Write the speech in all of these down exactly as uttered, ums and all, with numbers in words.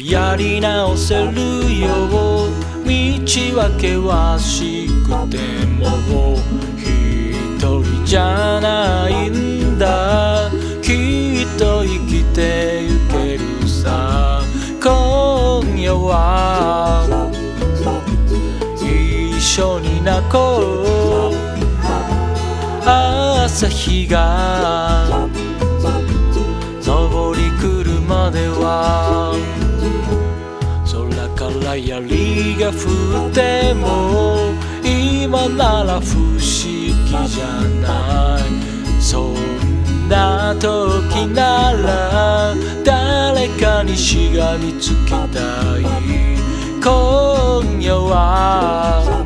やり直せるよ道は険しくても一人じゃないんだきっと生きてゆけるさ今夜は一緒に泣こう朝日が昇り来るまでは空から槍が降っても今なら不思議じゃないそんな時なら誰かにしがみつきたい今夜は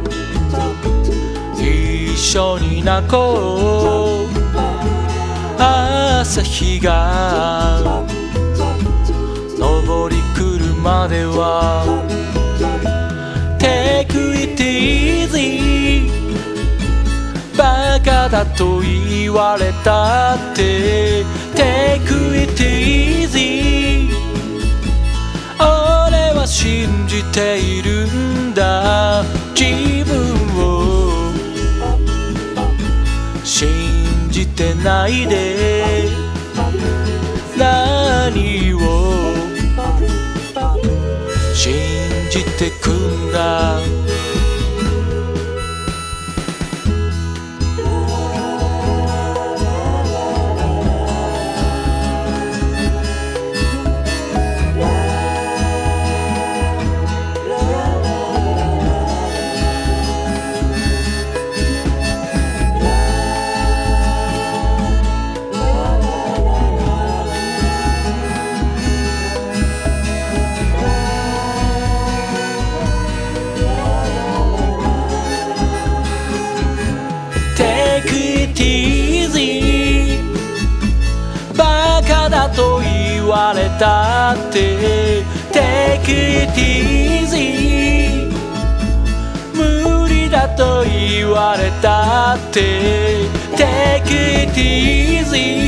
一緒に泣こう朝日が昇り来るまでは Take it easy バカだと言われたって Take it easy 俺は信じているんだ自分を信じてないで何を信じてくんだバカだと言われたって Take it easy 無理だと言われたって Take it easy